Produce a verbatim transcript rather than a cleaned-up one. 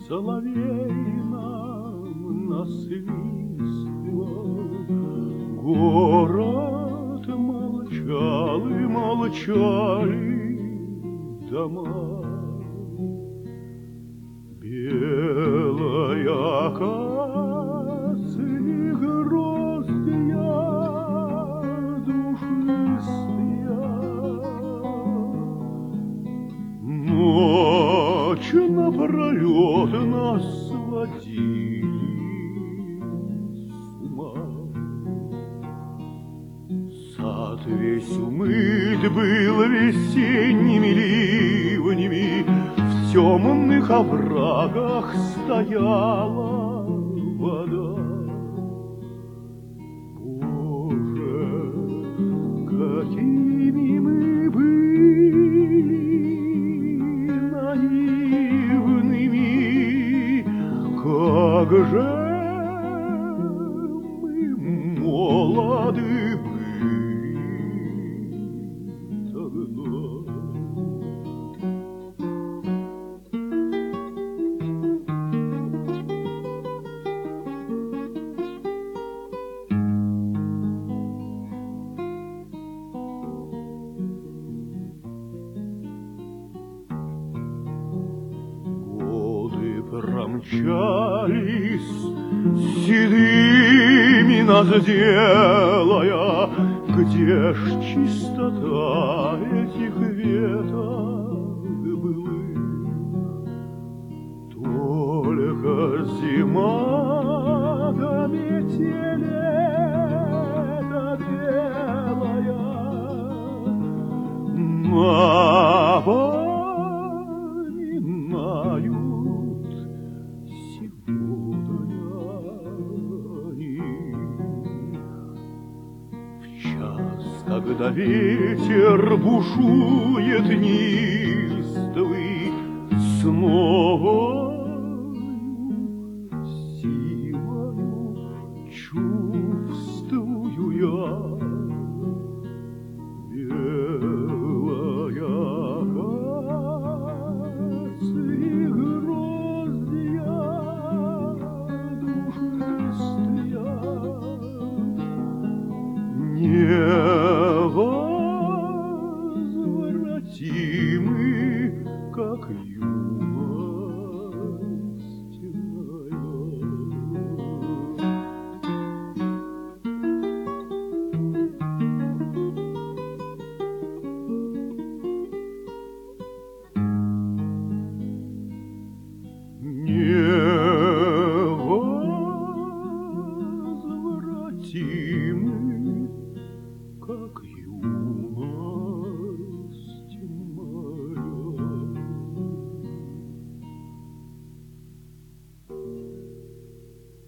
соловей нам насвистывал. Город молчал, и молчали дома. Белая акация, гроздья душистые, ночь напролет нас сводили с ума. Сад весь умыт был весенними ливнями, в темных оврагах стояла вода. Боже, какими мы были наивными, как же мы молоды были тогда. Промчались седыми нас делая, где ж чистота этих веток былых? Только зима да метель эта белая напоминают когда ветер бушует неистовый, снова